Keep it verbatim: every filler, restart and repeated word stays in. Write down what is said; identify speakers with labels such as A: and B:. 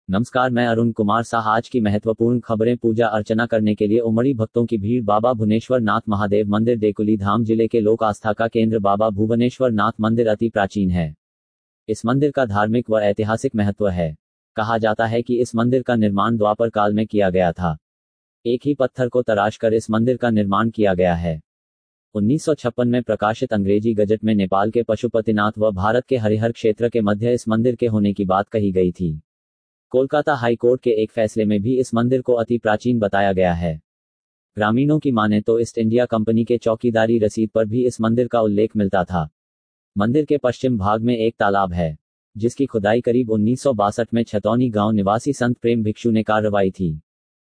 A: नमस्कार, मैं अरुण कुमार शाह। आज की महत्वपूर्ण खबरें। पूजा अर्चना करने के लिए उमड़ी भक्तों की भीड़। बाबा भुवनेश्वर नाथ महादेव मंदिर देकुली धाम जिले के लोक आस्था का केंद्र बाबा भुवनेश्वर नाथ मंदिर अति प्राचीन है। इस मंदिर का धार्मिक व ऐतिहासिक महत्व है। कहा जाता है कि इस मंदिर का निर्माण द्वापर काल में किया गया था। एक ही पत्थर को तराश कर इस मंदिर का निर्माण किया गया है। उन्नीस सौ छप्पन में प्रकाशित अंग्रेजी गजट में नेपाल के पशुपतिनाथ व भारत के हरिहर क्षेत्र के मध्य इस मंदिर के होने की बात कही गई थी। कोलकाता हाई कोर्ट के एक फैसले में भी इस मंदिर को अति प्राचीन बताया गया है। ग्रामीणों की माने तो ईस्ट इंडिया कंपनी के चौकीदारी रसीद पर भी इस मंदिर का उल्लेख मिलता था। मंदिर के पश्चिम भाग में एक तालाब है, जिसकी खुदाई करीब उन्नीस सौ बासठ में छतौनी गांव निवासी संत प्रेम भिक्षु ने करवाई थी।